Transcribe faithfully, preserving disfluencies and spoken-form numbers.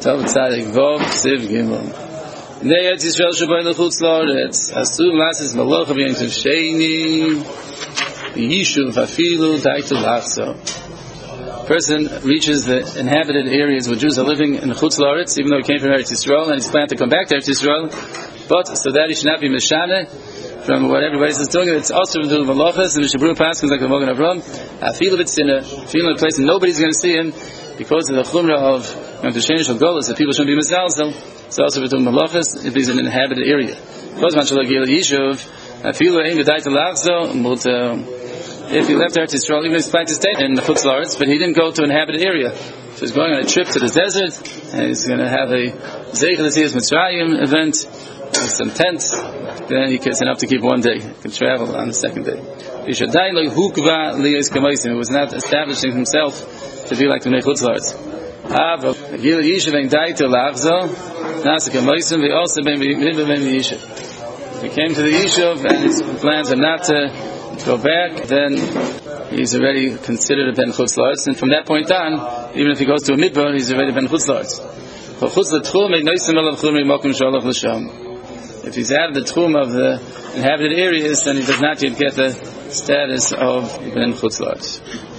Tov Tzadik Vov Siv Gimel. Nei Eretz Yisrael Shaboy L'Chutz La'aretz. Asur Lasis Malocha V'Yom Tov Sheni. Yishuv Afilu Daitu Lachzo. Person reaches the inhabited areas where Jews are living in Chutz La'aretz, even though he came from Eretz Yisrael and he's planned to come back to Eretz Yisrael. But so that he should not be Meshane from what everybody else is doing. It's also to do with Malachas and Mishabru Paskins like the Mogan Avram. Afilu B'Tzina, Afilu in a place and nobody's going to see him because of the Chumrah of Yom Tov Sheni Shel Golos, that people shouldn't be Mezalzel. It's also to do with Malachas if he's in an inhabited area. Kozman Shalach Yel Yishuv, Afilu Ein B'Dait Lachzo, but if he left Eretz Yisrael, even if he's planning to stay in the Chutz La'aretz, but he didn't go to an inhabited area. So he's going on a trip to the desert, and he's going to have a Zeichel L'Tzias Mitzrayim event, with some tents, then he can enough to keep one day. He can travel on the second day. It was not establishing himself to be like the Chutz La'aretz. If he came to the Yishuv and his plans are not to go back, then he's already considered a Ben Chutz La'aretz, and from that point on, even if he goes to a midbar, he's already Ben Chutz La'aretz. If he's out of the tchum of the inhabited areas, then he does not yet get the status of Ben Chutz La'aretz.